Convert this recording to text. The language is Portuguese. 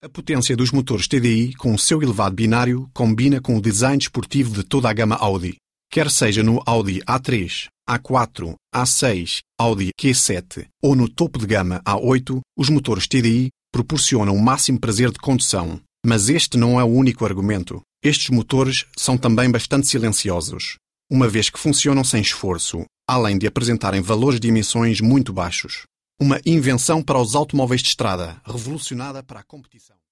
A potência dos motores TDI, com o seu elevado binário, combina com o design desportivo de toda a gama Audi. Quer seja no Audi A3, A4, A6, Audi Q7 ou no topo de gama A8, os motores TDI proporcionam o máximo prazer de condução. Mas este não é o único argumento. Estes motores são também bastante silenciosos, uma vez que funcionam sem esforço, além de apresentarem valores de emissões muito baixos. Uma invenção para os automóveis de estrada, revolucionada para a competição.